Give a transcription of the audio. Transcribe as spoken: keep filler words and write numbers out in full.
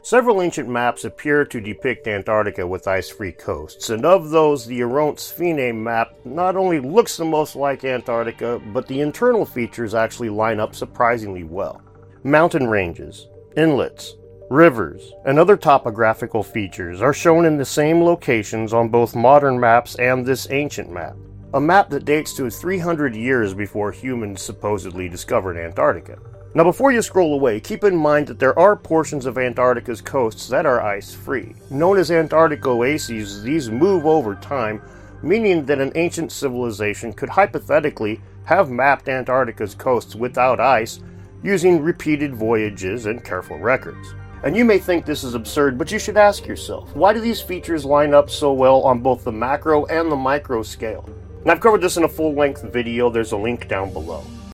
Several ancient maps appear to depict Antarctica with ice-free coasts, and of those, the Orontes Fine map not only looks the most like Antarctica, but the internal features actually line up surprisingly well. Mountain ranges, inlets, rivers, and other topographical features are shown in the same locations on both modern maps and this ancient map, a map that dates to three hundred years before humans supposedly discovered Antarctica. Now before you scroll away, keep in mind that there are portions of Antarctica's coasts that are ice-free. Known as Antarctic oases, these move over time, meaning that an ancient civilization could hypothetically have mapped Antarctica's coasts without ice, using repeated voyages and careful records. And you may think this is absurd, but you should ask yourself, why do these features line up so well on both the macro and the micro scale? And I've covered this in a full-length video, there's a link down below.